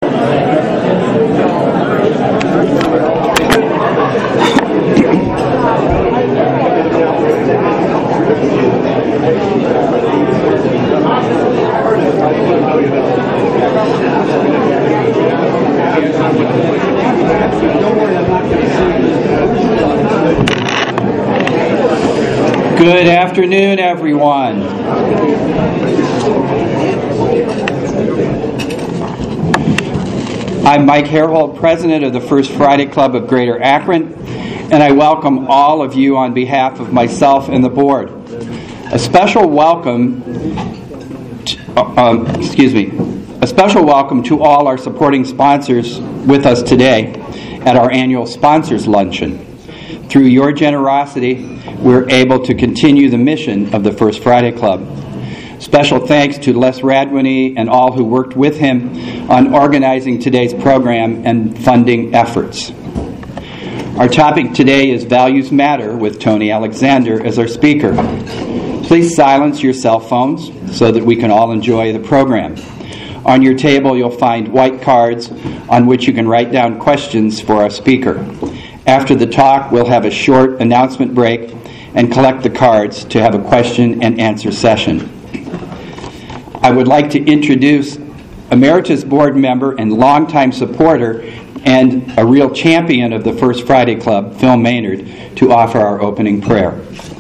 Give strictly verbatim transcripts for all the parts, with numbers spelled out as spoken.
Good afternoon, everyone. I'm Mike Harehold, President of the First Friday Club of Greater Akron, and I welcome all of you on behalf of myself and the board. A special welcome, to, um, excuse me, a special welcome to all our supporting sponsors with us today at our annual Sponsors Luncheon. Through your generosity, we're able to continue the mission of the First Friday Club. Special thanks to Les Radwini and all who worked with him on organizing today's program and funding efforts. Our topic today is Values Matter with Tony Alexander as our speaker. Please silence your cell phones so that we can all enjoy the program. On your table, you'll find white cards on which you can write down questions for our speaker. After the talk, we'll have a short announcement break and collect the cards to have a question and answer session. I would like to introduce Emeritus Board Member and longtime supporter and a real champion of the First Friday Club, Phil Maynard, to offer our opening prayer.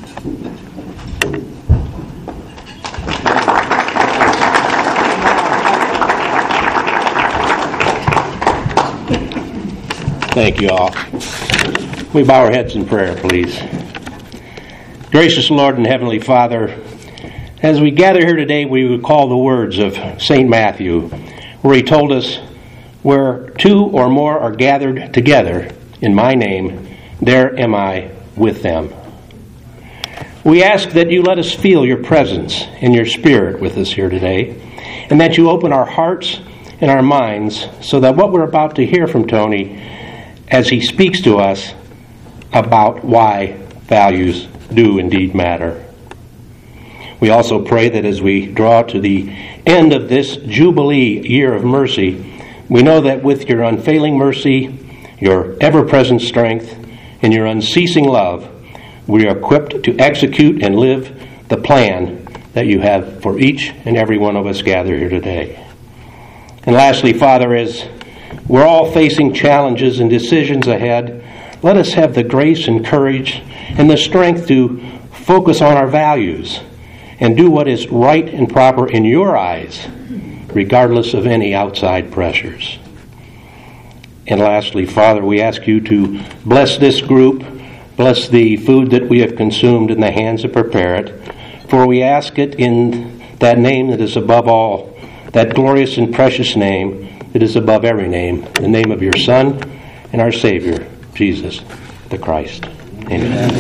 Thank you all. We bow our heads in prayer, please. Gracious Lord and Heavenly Father, as we gather here today, we recall the words of Saint Matthew, where he told us, "Where two or more are gathered together in my name, there am I with them." We ask that you let us feel your presence and your spirit with us here today, and that you open our hearts and our minds so that what we're about to hear from Tony as he speaks to us about why values do indeed matter. We also pray that as we draw to the end of this Jubilee year of mercy, we know that with your unfailing mercy, your ever-present strength, and your unceasing love, we are equipped to execute and live the plan that you have for each and every one of us gathered here today. And lastly, Father, as we're all facing challenges and decisions ahead, let us have the grace and courage and the strength to focus on our values and do what is right and proper in your eyes, regardless of any outside pressures. And lastly, Father, we ask you to bless this group, bless the food that we have consumed in the hands that prepare it, for we ask it in that name that is above all, that glorious and precious name that is above every name, the name of your Son and our Savior, Jesus the Christ. Amen.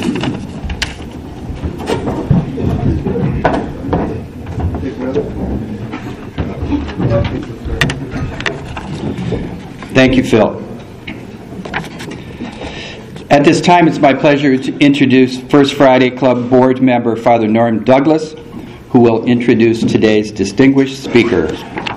Thank you, Phil. At this time, it's my pleasure to introduce First Friday Club board member Father Norm Douglas, who will introduce today's distinguished speaker.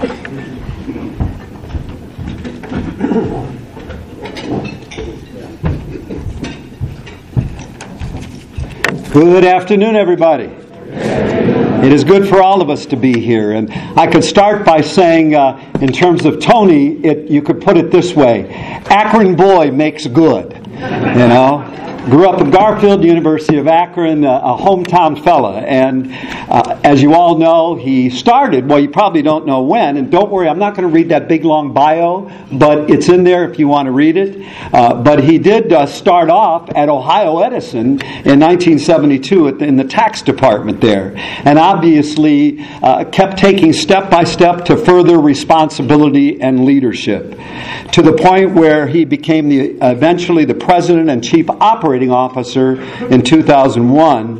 Good afternoon, everybody. It is good for all of us to be here. And I could start by saying, uh, in terms of Tony, it, you could put it this way. Akron boy makes good, you know. Grew up in Garfield, University of Akron, a, a hometown fella. And uh, as you all know, he started, well, you probably don't know when, and don't worry, I'm not going to read that big, long bio, but it's in there if you want to read it. Uh, but he did uh, start off at Ohio Edison in nineteen seventy-two at the, in the tax department there. And obviously uh, kept taking step by step to further responsibility and leadership, to the point where he became the eventually the president and chief operating officer in two thousand one.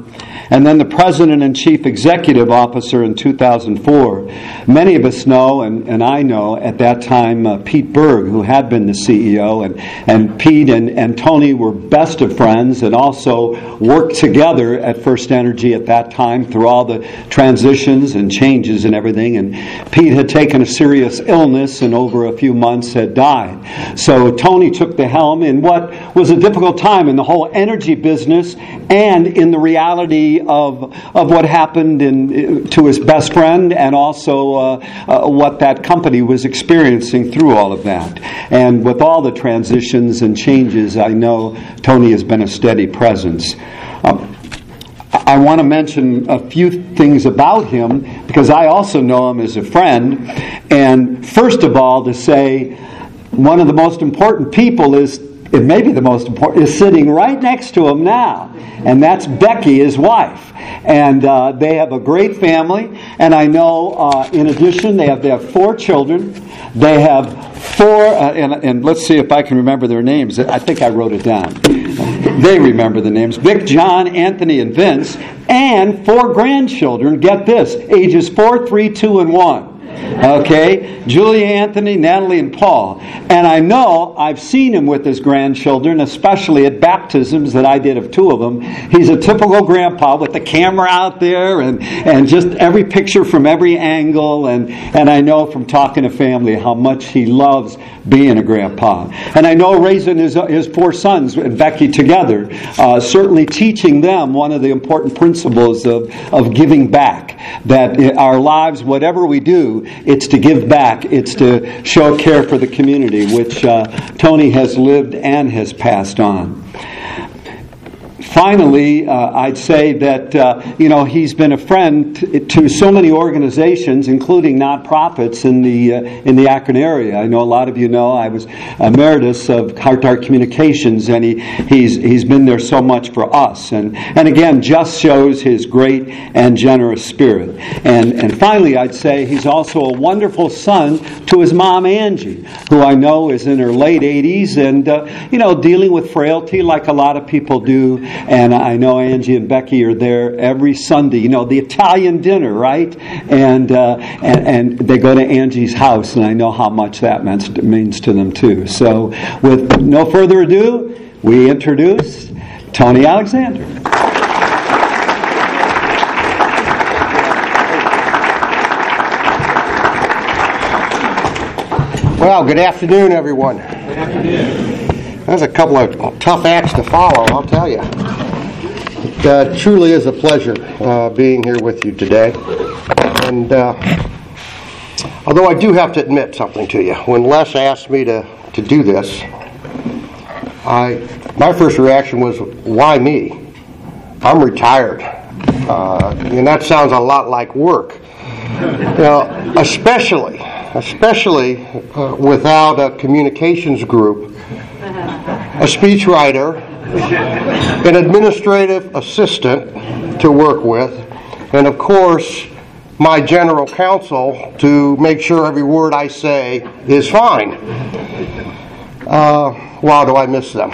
and then the President and Chief Executive Officer in two thousand four. Many of us know, and, and I know, at that time, uh, Pete Berg, who had been the C E O, and, and Pete and, and Tony were best of friends and also worked together at First Energy at that time through all the transitions and changes and everything. And Pete had taken a serious illness and over a few months had died. So Tony took the helm in what was a difficult time in the whole energy business and in the reality of of what happened in to his best friend, and also uh, uh, what that company was experiencing through all of that. And with all the transitions and changes, I know Tony has been a steady presence. Um, I want to mention a few things about him because I also know him as a friend. And first of all, to say one of the most important people is, it may be the most important, is sitting right next to him now. And that's Becky, his wife. And uh, they have a great family. And I know, uh, in addition, they have they have four children. They have four, uh, and, and let's see if I can remember their names. I think I wrote it down. They remember the names. Vic, John, Anthony, and Vince. And four grandchildren, get this, ages four, three, two, and one. Okay, Julia, Anthony, Natalie, and Paul. And I know I've seen him with his grandchildren, especially at baptisms that I did of two of them. He's a typical grandpa with the camera out there and, and just every picture from every angle. And, and I know from talking to family how much he loves being a grandpa. And I know raising his, his four sons and Becky together, uh, certainly teaching them one of the important principles of, of giving back. That in our lives, whatever we do, it's to give back. It's to show care for the community, which uh, Tony has lived and has passed on. Finally, uh, I'd say that, uh, you know, he's been a friend to, to so many organizations, including nonprofits in the uh, in the Akron area. I know a lot of you know I was emeritus of Heart to Heart Communications, and he, he's he's been there so much for us. And, and again, just shows his great and generous spirit. And, and finally, I'd say he's also a wonderful son to his mom, Angie, who I know is in her late eighties and, uh, you know, dealing with frailty like a lot of people do. And I know Angie and Becky are there every Sunday. You know, the Italian dinner, right? And uh, and, and they go to Angie's house, and I know how much that means, means to them too. So with no further ado, we introduce Tony Alexander. Well, good afternoon, everyone. Good afternoon. There's a couple of tough acts to follow, I'll tell you. It uh, truly is a pleasure uh, being here with you today. And uh, although I do have to admit something to you, when Les asked me to, to do this, I my first reaction was, why me? I'm retired. Uh, and that sounds a lot like work. You know, especially, especially uh, without a communications group, a speechwriter, an administrative assistant to work with, and of course, my general counsel to make sure every word I say is fine. Uh, wow, do I miss them.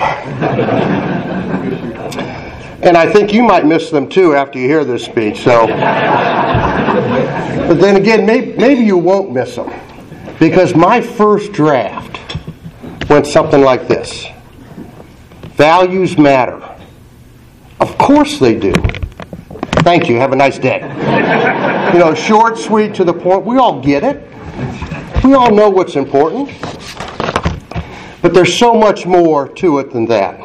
And I think you might miss them too after you hear this speech. So, but then again, maybe, maybe you won't miss them, because my first draft went something like this. Values matter. Of course they do. Thank you. Have a nice day. You know, short, sweet, to the point. We all get it. We all know what's important. But there's so much more to it than that.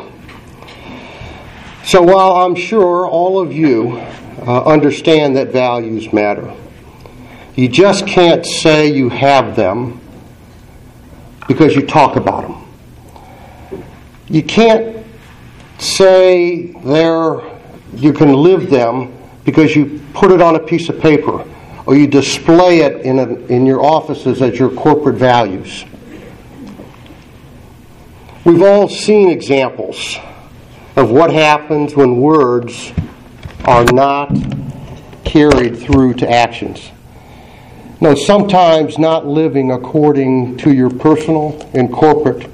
So while I'm sure all of you uh, understand that values matter, you just can't say you have them because you talk about them. You can't say they're, you can live them because you put it on a piece of paper or you display it in, a, in your offices as your corporate values. We've all seen examples of what happens when words are not carried through to actions. No, sometimes not living according to your personal and corporate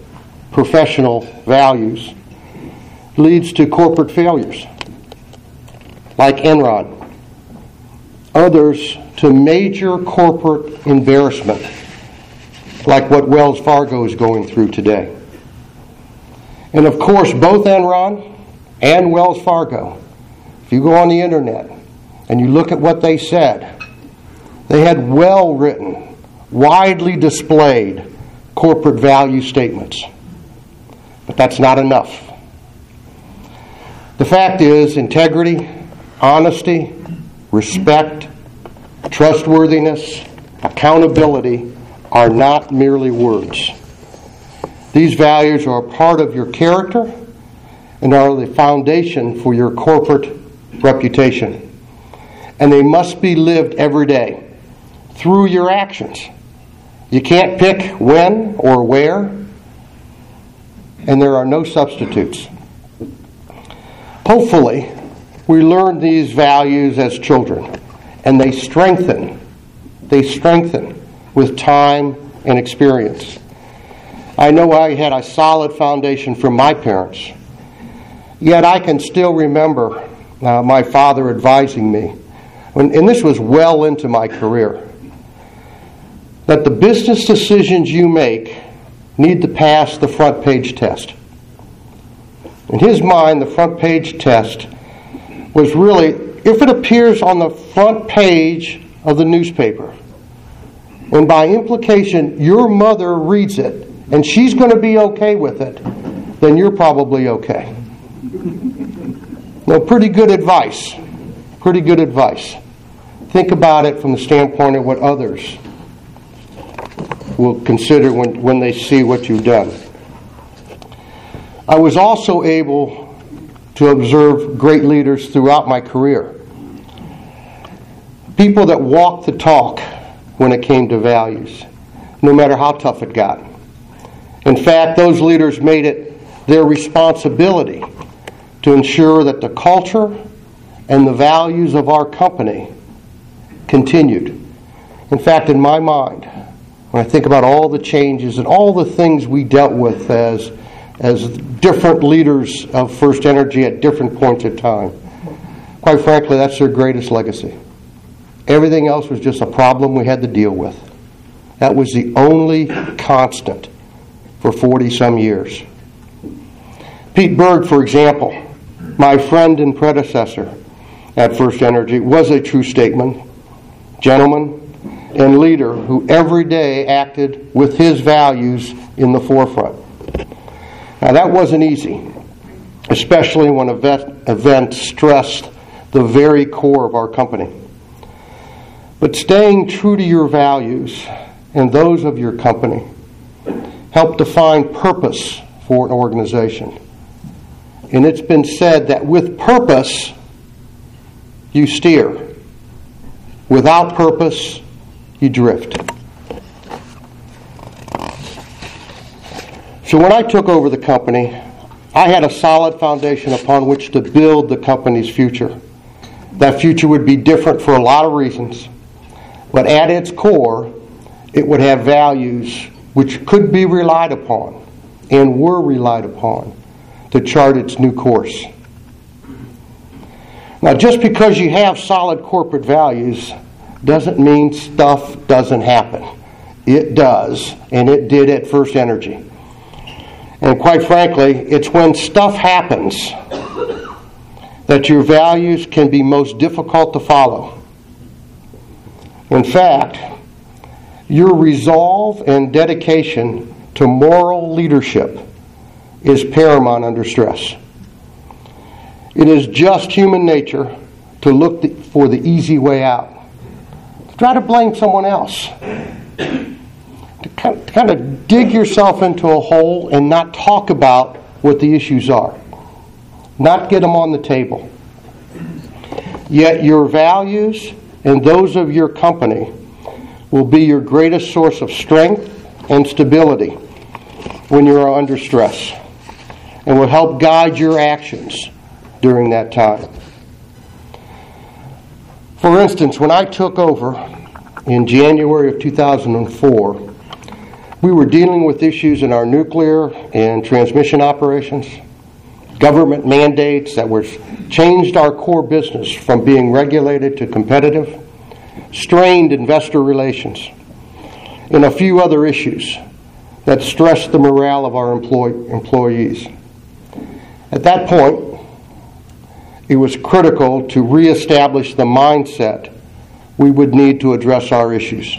professional values leads to corporate failures. like Enron, others to major corporate embarrassment, like what Wells Fargo is going through today. And of course, both Enron and Wells Fargo, if you go on the internet and you look at what they said, they had well-written, widely displayed corporate value statements. But that's not enough. The fact is, integrity, honesty, respect, trustworthiness, accountability are not merely words. These values are a part of your character and are the foundation for your corporate reputation. And they must be lived every day through your actions. You can't pick when or where, and there are no substitutes. Hopefully, we learn these values as children, and they strengthen, they strengthen with time and experience. I know I had a solid foundation from my parents, yet I can still remember uh, my father advising me, when, and this was well into my career, that the business decisions you make need to pass the front page test. In his mind, the front page test was really, if it appears on the front page of the newspaper, and by implication your mother reads it, and she's going to be okay with it, then you're probably okay. Now, pretty good advice. Pretty good advice. Think about it from the standpoint of what others will consider when, when they see what you've done. I was also able to observe great leaders throughout my career. People that walked the talk when it came to values, no matter how tough it got. In fact, those leaders made it their responsibility to ensure that the culture and the values of our company continued. In fact, in my mind, when I think about all the changes and all the things we dealt with as, as different leaders of First Energy at different points in time, quite frankly, that's their greatest legacy. Everything else was just a problem we had to deal with. That was the only constant for forty-some years. Pete Berg, for example, my friend and predecessor at First Energy, was a true statesman, gentleman, and leader who every day acted with his values in the forefront. Now, that wasn't easy, especially when event, events stressed the very core of our company. But staying true to your values and those of your company help define purpose for an organization. And it's been said that with purpose, you steer. Without purpose, you drift. So when I took over the company, I had a solid foundation upon which to build the company's future. That future would be different for a lot of reasons, but at its core, it would have values which could be relied upon and were relied upon to chart its new course. Now, just because you have solid corporate values doesn't mean stuff doesn't happen. It does, and it did at First Energy. And quite frankly, it's when stuff happens that your values can be most difficult to follow. In fact, your resolve and dedication to moral leadership is paramount under stress. It is just human nature to look the, for the easy way out. Try to blame someone else. To kind, of, to kind of dig yourself into a hole and not talk about what the issues are. Not get them on the table. Yet your values and those of your company will be your greatest source of strength and stability when you are under stress, and will help guide your actions during that time. For instance, when I took over in January of two thousand four, we were dealing with issues in our nuclear and transmission operations, government mandates that were changed our core business from being regulated to competitive, strained investor relations, and a few other issues that stressed the morale of our employ- employees. At that point, it was critical to reestablish the mindset we would need to address our issues.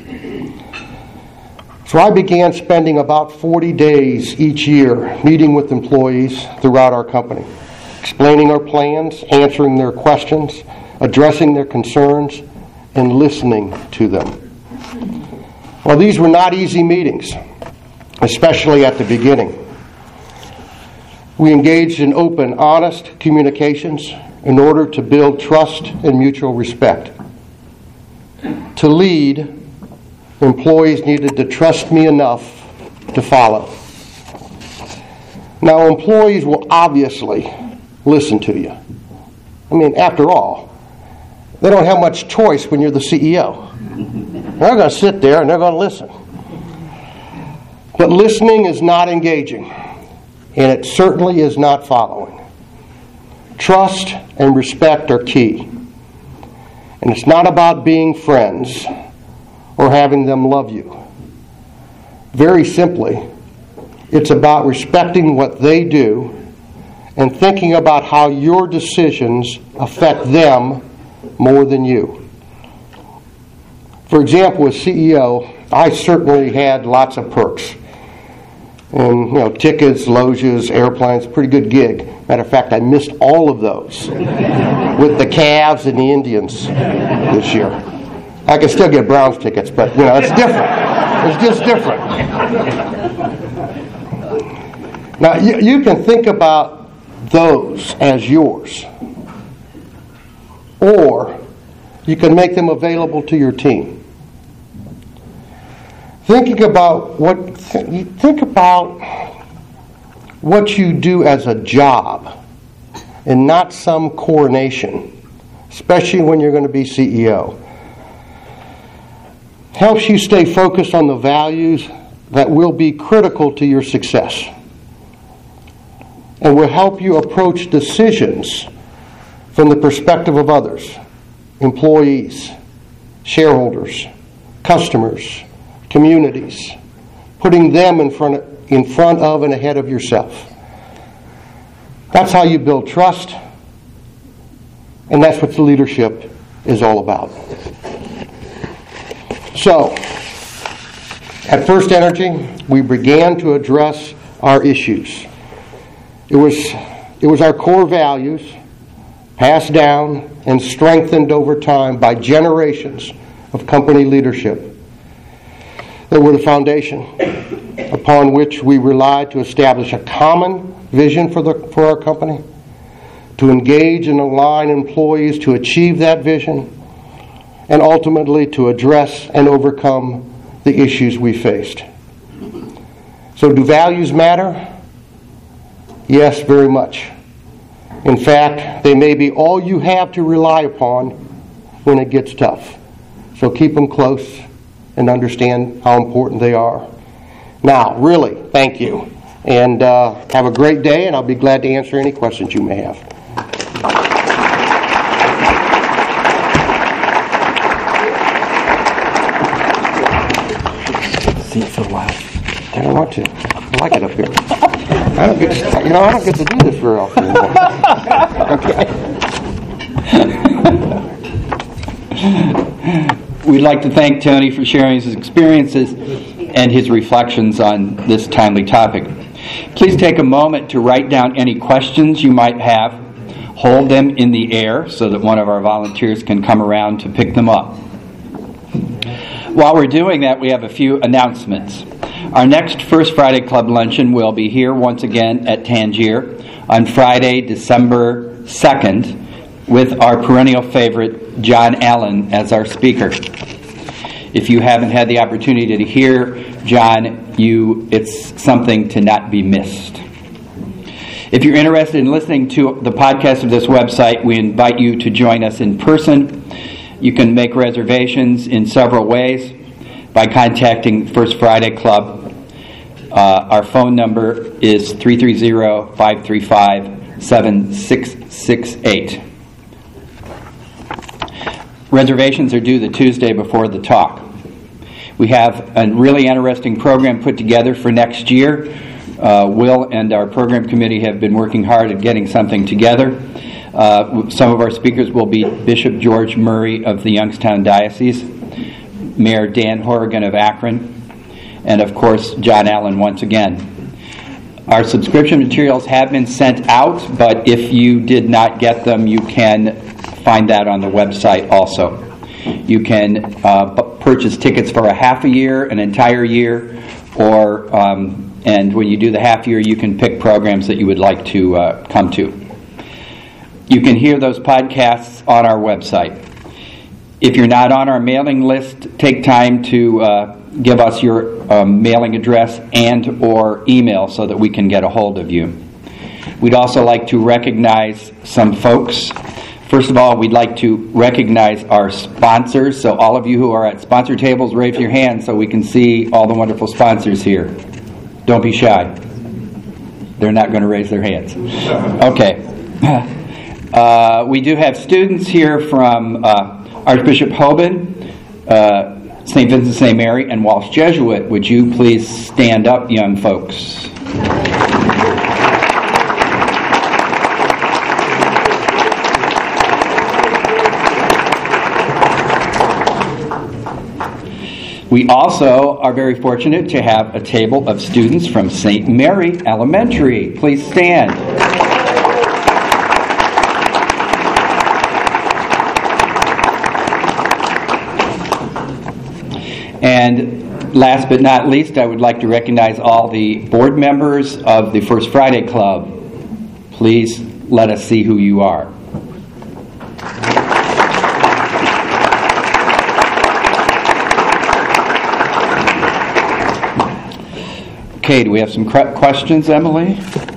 So I began spending about forty days each year meeting with employees throughout our company, explaining our plans, answering their questions, addressing their concerns, and listening to them. Well, these were not easy meetings, especially at the beginning. We engaged in open, honest communications in order to build trust and mutual respect. To lead, employees needed to trust me enough to follow. Now, employees will obviously listen to you. I mean, after all, they don't have much choice when you're the C E O. They're going to sit there and they're going to listen. But listening is not engaging, and it certainly is not following. Trust and respect are key. And it's not about being friends or having them love you. Very simply, it's about respecting what they do and thinking about how your decisions affect them more than you. For example, as C E O, I certainly had lots of perks. And, you know, tickets, loges, airplanes, pretty good gig. Matter of fact, I missed all of those with the Cavs and the Indians this year. I can still get Browns tickets, but, you know, it's different. It's just different. Now, you, you can think about those as yours. Or you can make them available to your team. Thinking about what th- think about what you do as a job and not some coronation, especially when you're going to be C E O. Helps you stay focused on the values that will be critical to your success and will help you approach decisions from the perspective of others, employees, shareholders, customers, communities, putting them in front of, in front of and ahead of yourself. That's how you build trust, and that's what the leadership is all about. So, at First Energy, we began to address our issues. It was, it was our core values, passed down and strengthened over time by generations of company leadership, that were the foundation upon which we relied to establish a common vision for, the, for our company, to engage and align employees to achieve that vision, and ultimately to address and overcome the issues we faced. So do values matter? Yes, very much. In fact, they may be all you have to rely upon when it gets tough. So keep them close and understand how important they are. Now, really, thank you. And uh, have a great day, and I'll be glad to answer any questions you may have. Seat for a while. I don't want to. I like it up here. I don't get to, you know, I don't get to do this very often Okay. We'd like to thank Tony for sharing his experiences and his reflections on this timely topic. Please take a moment to write down any questions you might have. Hold them in the air so that one of our volunteers can come around to pick them up. While we're doing that, we have a few announcements. Our next First Friday Club Luncheon will be here once again at Tangier on Friday, December second, with our perennial favorite, John Allen, as our speaker. If you haven't had the opportunity to hear John, you it's something to not be missed. If you're interested in listening to the podcast of this website, we invite you to join us in person. You can make reservations in several ways by contacting First Friday Club Uh, our phone number is three three zero, five three five, seven six six eight. Reservations are due the Tuesday before the talk. We have a really interesting program put together for next year. Uh, Will and our program committee have been working hard at getting something together. Uh, some of our speakers will be Bishop George Murray of the Youngstown Diocese, Mayor Dan Horrigan of Akron, and of course John Allen once again. Our subscription materials have been sent out, but if you did not get them, you can find that on the website also. You can uh, purchase tickets for a half a year, an entire year, or um, and when you do the half year, you can pick programs that you would like to uh, come to. You can hear those podcasts on our website. If you're not on our mailing list, take time to uh, give us your um, mailing address and or email so that we can get a hold of you. We'd also like to recognize some folks. First of all, we'd like to recognize our sponsors. So all of you who are at sponsor tables, raise your hand so we can see all the wonderful sponsors here. Don't be shy. They're not going to raise their hands. Okay. Uh, we do have students here from uh, Archbishop Hoban, uh, Saint Vincent Saint Mary, and Walsh Jesuit. Would you please stand up, young folks? We also are very fortunate to have a table of students from Saint Mary Elementary. Please stand. And last but not least, I would like to recognize all the board members of the First Friday Club. Please let us see who you are. Okay, do we have some questions, Emily?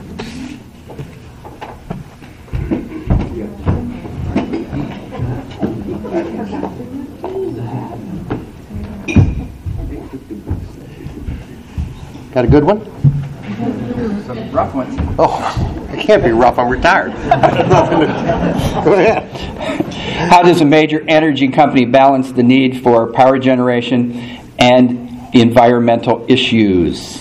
Got a good one? Some rough ones. Oh, it can't be rough. I'm retired. Go ahead. How does a major energy company balance the need for power generation and environmental issues?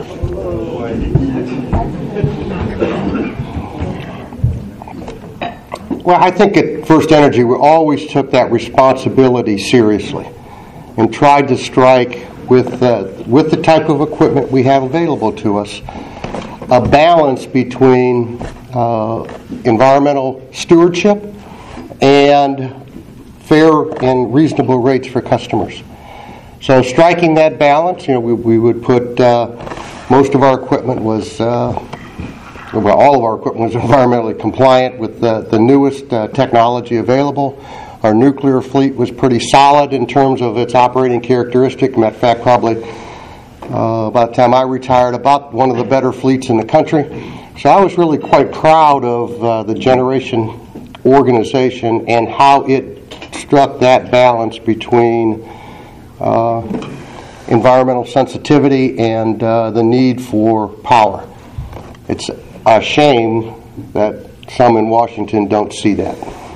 Well, I think at First Energy we always took that responsibility seriously and tried to strike with uh, with the type of equipment we have available to us a balance between uh, environmental stewardship and fair and reasonable rates for customers. So striking that balance, you know, we, we would put uh, most of our equipment was uh, well, all of our equipment was environmentally compliant with the, the newest uh, technology available. Our nuclear fleet was pretty solid in terms of its operating characteristic. Matter of fact, probably uh, by the time I retired, about one of the better fleets in the country. So I was really quite proud of uh, the generation organization and how it struck that balance between uh, environmental sensitivity and uh, the need for power. It's a shame that some in Washington don't see that.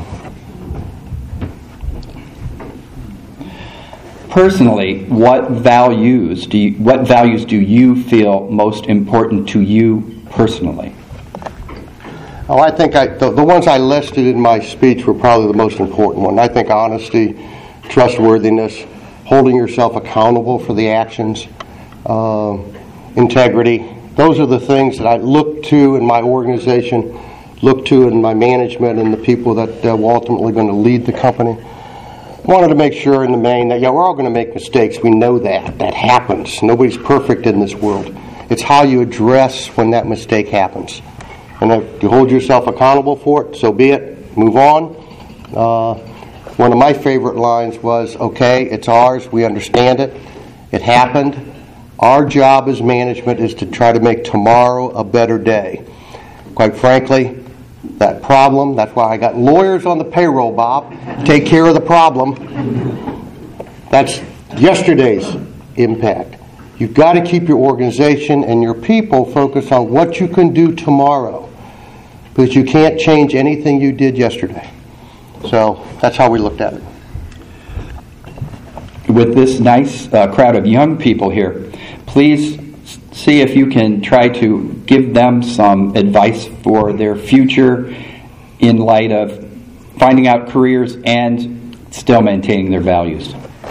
Personally, what values do you, what values do you feel most important to you personally? Oh, I think I, the, the ones I listed in my speech were probably the most important one. I think honesty, trustworthiness, holding yourself accountable for the actions, uh, integrity. Those are the things that I look to in my organization, look to in my management and the people that uh, were ultimately going to lead the company. I wanted to make sure in the main that, yeah, we're all going to make mistakes. We know that. That happens. Nobody's perfect in this world. It's how you address when that mistake happens. And if you hold yourself accountable for it, so be it. Move on. Uh, one of my favorite lines was, okay, it's ours. We understand it. It happened. Our job as management is to try to make tomorrow a better day. Quite frankly, that problem, that's why I got lawyers on the payroll, Bob. Take care of the problem. That's yesterday's impact. You've got to keep your organization and your people focused on what you can do tomorrow, because you can't change anything you did yesterday. So that's how we looked at it. With this nice uh, crowd of young people here, please see if you can try to give them some advice for their future in light of finding out careers and still maintaining their values.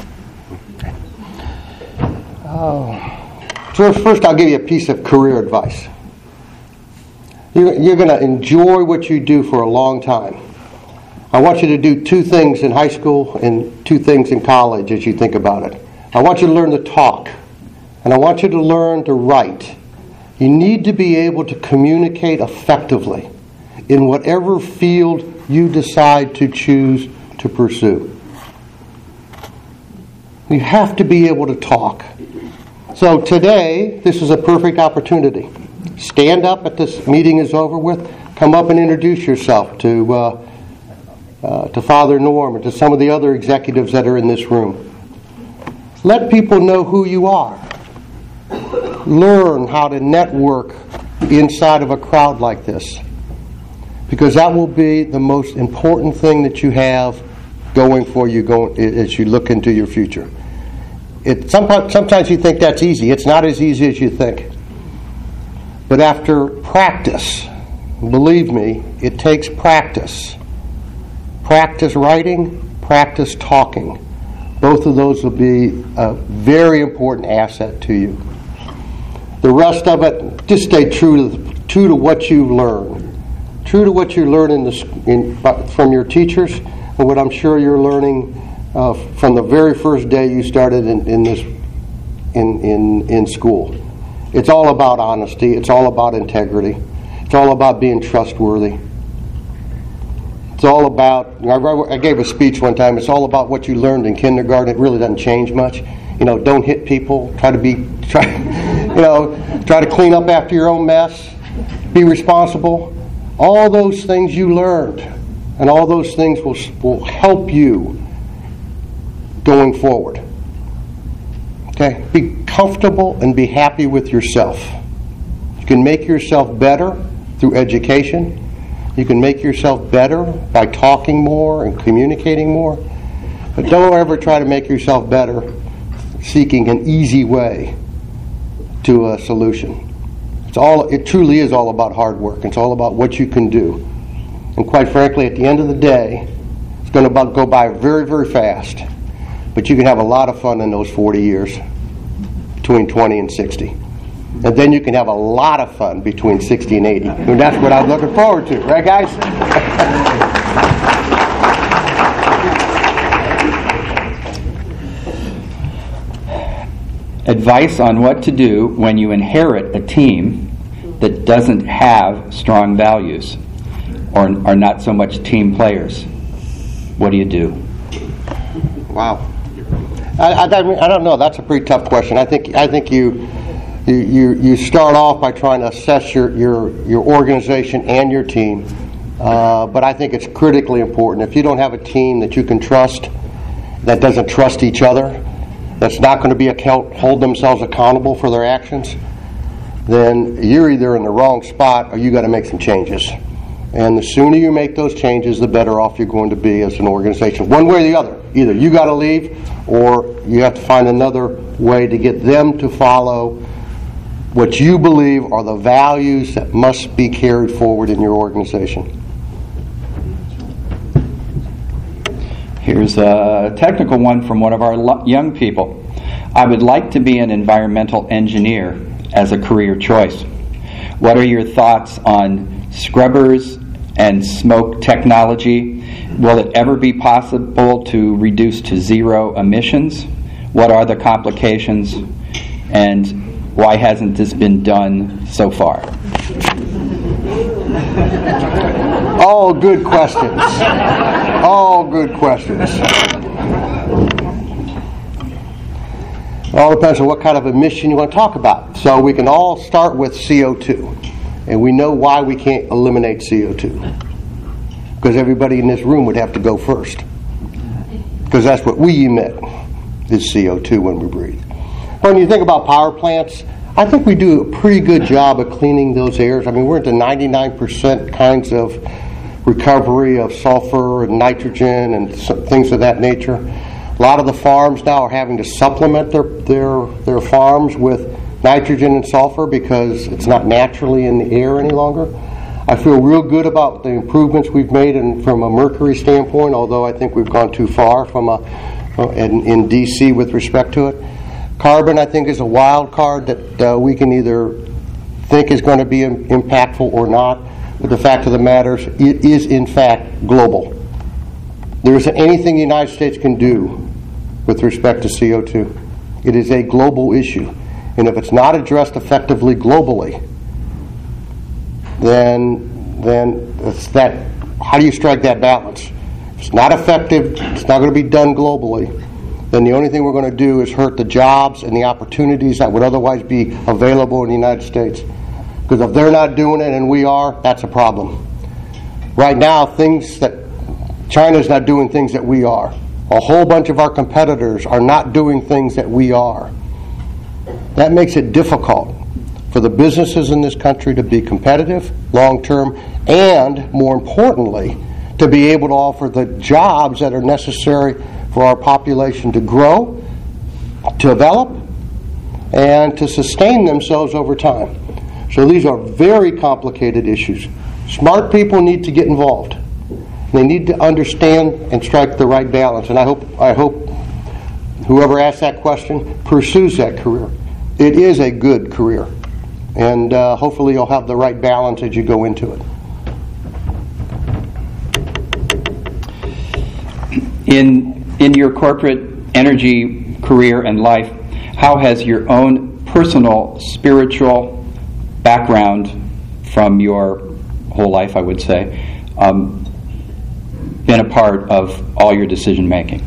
Oh. So first I'll give you a piece of career advice. You're, you're going to enjoy what you do for a long time. I want you to do two things in high school and two things in college as you think about it. I want you to learn to talk, and I want you to learn to write. You need to be able to communicate effectively in whatever field you decide to choose to pursue. You have to be able to talk. So today, this is a perfect opportunity. Stand up at this meeting is over with. Come up and introduce yourself to uh, uh, to Father Norm and to some of the other executives that are in this room. Let people know who you are. Learn how to network inside of a crowd like this, because that will be the most important thing that you have going for you going as you look into your future. It, sometimes, sometimes you think that's easy. It's not as easy as you think. But after practice, believe me, it takes practice. Practice writing, practice talking. Both of those will be a very important asset to you. The rest of it, just stay true to the, true to what you learn. True to what you learn in the, in, from your teachers, and what I'm sure you're learning uh, from the very first day you started in, in this in, in in school. It's all about honesty. It's all about integrity. It's all about being trustworthy. It's all about, I gave a speech one time, it's all about what you learned in kindergarten. It really doesn't change much. You know, don't hit people. Try to be, try, you know, try to clean up after your own mess. Be responsible. All those things you learned, and all those things will will help you going forward. Okay? Be comfortable and be happy with yourself. You can make yourself better through education. You can make yourself better by talking more and communicating more. But don't ever try to make yourself better seeking an easy way to a solution. It's all. It truly is all about hard work. It's all about what you can do. And quite frankly, at the end of the day, it's going to go by very, very fast. But you can have a lot of fun in those forty years, between twenty and sixty. And then you can have a lot of fun between sixty and eighty. And that's what I'm looking forward to. Right, guys? Advice on what to do when you inherit a team that doesn't have strong values or are not so much team players. What do you do? Wow. I, I, I don't know. That's a pretty tough question. I think I think you you you, you start off by trying to assess your your, your organization and your team. Uh, but I think it's critically important. If you don't have a team that you can trust, that doesn't trust each other, that's not going to be account, hold themselves accountable for their actions, then you're either in the wrong spot or you got to make some changes. And the sooner you make those changes, the better off you're going to be as an organization. One way or the other. Either you got to leave or you have to find another way to get them to follow what you believe are the values that must be carried forward in your organization. Here's a technical one from one of our young people. I would like to be an environmental engineer as a career choice. What are your thoughts on scrubbers and smoke technology? Will it ever be possible to reduce to zero emissions? What are the complications? And why hasn't this been done so far? All good questions. All good questions. It all depends on what kind of emission you want to talk about. So we can all start with C O two. And we know why we can't eliminate C O two. Because everybody in this room would have to go first. Because that's what we emit, is C O two when we breathe. when you think about power plants, I think we do a pretty good job of cleaning those airs. I mean, we're into ninety-nine percent kinds of recovery of sulfur and nitrogen and things of that nature. A lot of the farms now are having to supplement their their, their farms with nitrogen and sulfur because it's not naturally in the air any longer. I feel real good about the improvements we've made in, from a mercury standpoint, although I think we've gone too far from a, in, in D C with respect to it. Carbon, I think, is a wild card that uh, we can either think is going to be im- impactful or not. But the fact of the matter is, it is in fact global. There isn't anything the United States can do with respect to C O two. It is a global issue. And if it's not addressed effectively globally, then then it's that. How do you strike that balance? If it's not effective, it's not going to be done globally, then the only thing we're going to do is hurt the jobs and the opportunities that would otherwise be available in the United States. Because if they're not doing it and we are, that's a problem. Right now, things that China's not doing things that we are. A whole bunch of our competitors are not doing things that we are. That makes it difficult for the businesses in this country to be competitive, long-term, and, more importantly, to be able to offer the jobs that are necessary for our population to grow, to develop, and to sustain themselves over time. So these are very complicated issues. Smart people need to get involved. They need to understand and strike the right balance. And I hope I hope whoever asked that question pursues that career. It is a good career. And uh, hopefully you'll have the right balance as you go into it. In in your corporate energy career and life, how has your own personal spiritual background from your whole life, I would say, um, been a part of all your decision making?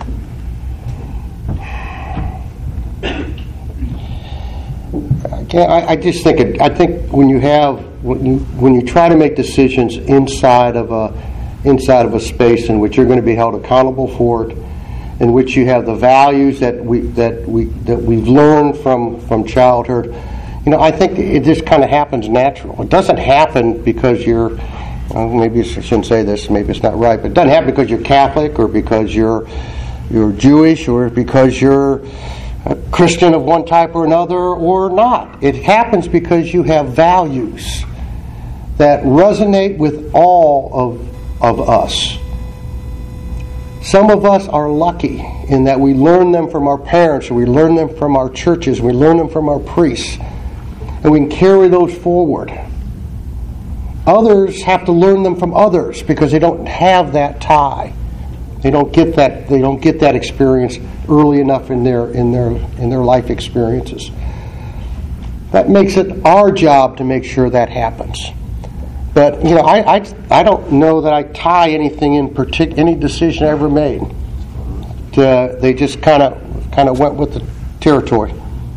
I, I just think it, I think when you have when you when you try to make decisions inside of a inside of a space in which you're going to be held accountable for it, in which you have the values that we that we that we've learned from from childhood, you know, I think it just kind of happens natural. It doesn't happen because you're well, maybe I shouldn't say this, maybe it's not right, but it doesn't happen because you're Catholic or because you're you're Jewish or because you're a Christian of one type or another or not. It happens because you have values that resonate with all of of us. Some of us are lucky in that we learn them from our parents, or we learn them from our churches, we learn them from our priests, and we can carry those forward. Others have to learn them from others because they don't have that tie. They don't get that. They don't get that experience early enough in their in their in their life experiences. That makes it our job to make sure that happens. But you know, I I, I don't know that I tie anything in particular, any decision I ever made. To, they just kind of kind of went with the territory.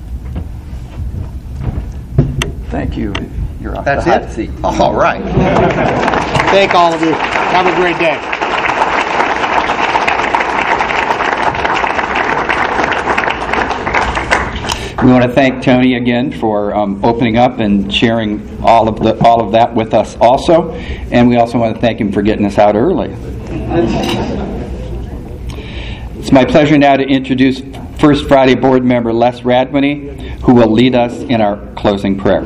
Thank you. You're off That's the hot it? seat. All right. Thank all of you. Have a great day. We want to thank Tony again for um, opening up and sharing all of the all of that with us also, and we also want to thank him for getting us out early. It's my pleasure now to introduce First Friday board member Les Radwany, who will lead us in our closing prayer.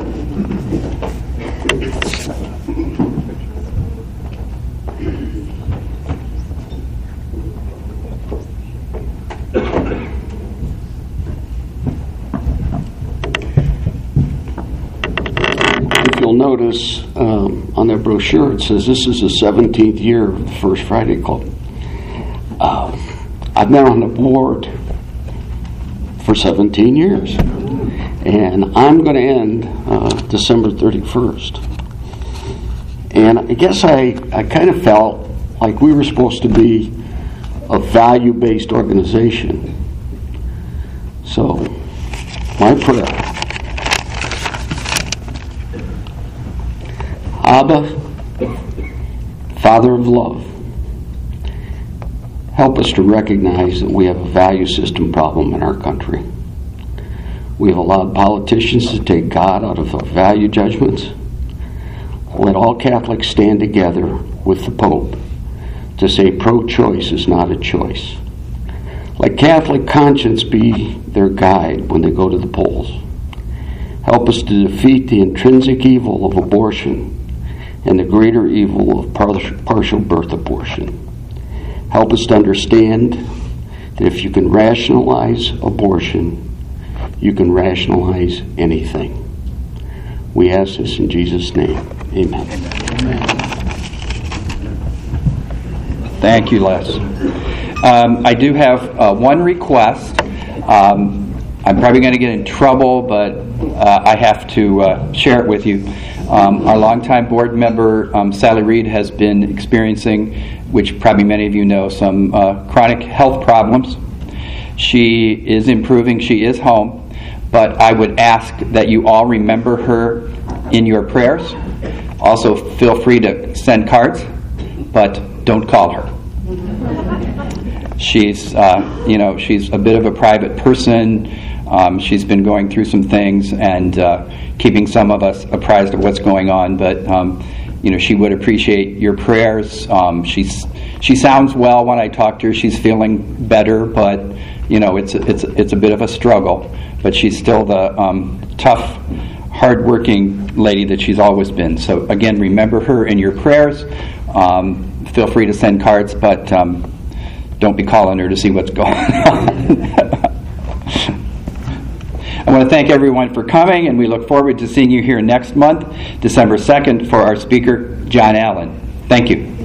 You'll notice um, on their brochure it says this is the seventeenth year of the First Friday Club. Uh, I've been on the board for seventeen years, and I'm going to end uh, December thirty-first. And I guess I, I kind of felt like we were supposed to be a value-based organization. So, my prayer. Abba, Father of love, help us to recognize that we have a value system problem in our country. We have allowed politicians to take God out of our value judgments. Let all Catholics stand together with the Pope to say pro-choice is not a choice. Let Catholic conscience be their guide when they go to the polls. Help us to defeat the intrinsic evil of abortion and the greater evil of partial birth abortion. Help us to understand that if you can rationalize abortion, you can rationalize anything. We ask this in Jesus' name. Amen. Amen. Thank you, Les. Um, I do have uh, one request. Um, I'm probably going to get in trouble, but uh, I have to uh, share it with you. Um, our longtime board member, um, Sally Reed, has been experiencing, which probably many of you know, some uh, chronic health problems. She is improving. She is home. But I would ask that you all remember her in your prayers. Also, feel free to send cards, but don't call her. She's, uh, you know, she's a bit of a private person. Um, she's been going through some things and uh, keeping some of us apprised of what's going on. But um, you know, she would appreciate your prayers. Um, she's she sounds well when I talk to her. She's feeling better, but you know, it's it's it's a bit of a struggle. But she's still the um, tough, hard-working lady that she's always been. So again, remember her in your prayers. Um, feel free to send cards, but um, don't be calling her to see what's going on. I want to thank everyone for coming, and we look forward to seeing you here next month, December second, for our speaker, John Allen. Thank you.